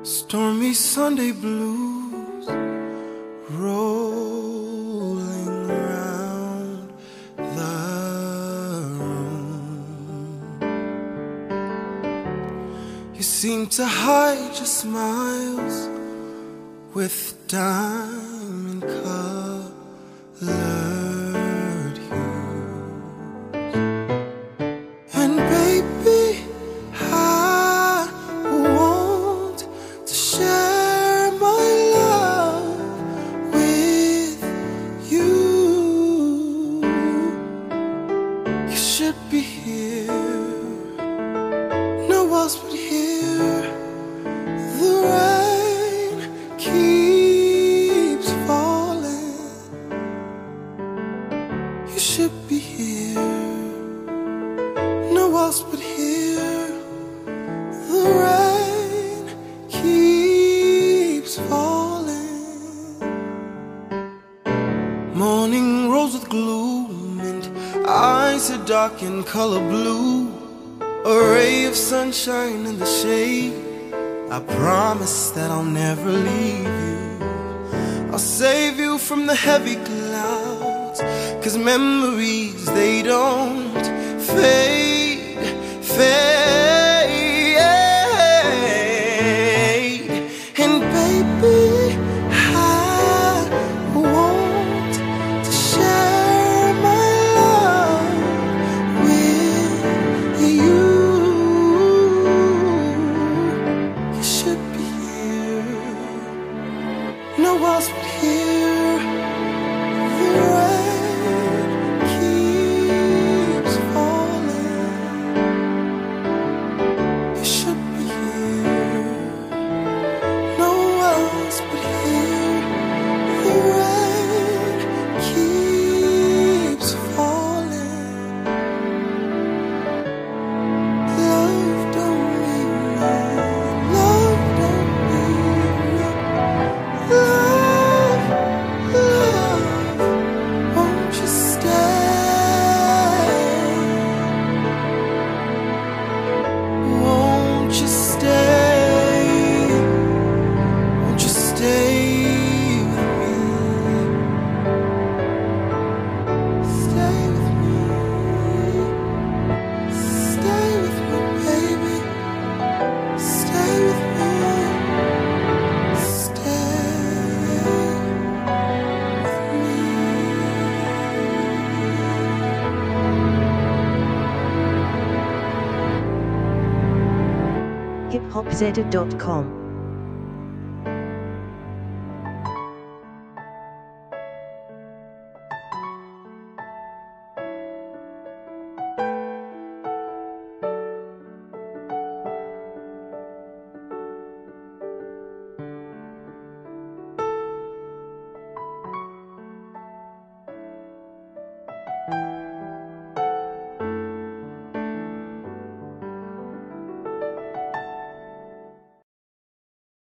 Stormy Sunday blues rolling around the room. You seem to hide your smiles with diamond colored hues. And baby, I want to share my love with you. You should be here, no else but here. The rain keeps falling. You should be here, no else but here. The rain keeps falling. Morning rose with gloom and eyes are dark in color blue. A ray of sunshine in the shade. I promise that I'll never leave you. I'll save you from the heavy clouds, 'cause memories, they don't fade, fade. And baby, I want to share my love with you. You should be here, no else but here. The rain keeps falling. You should be here, no else but here. The rain keeps falling. Love don't leave me. Love don't leave me. Love, love, won't you stay? Won't you stay? Won't you stay with me? Stay with me. Stay with me, baby. Stay with me. Stay with me. hiphopzedda.com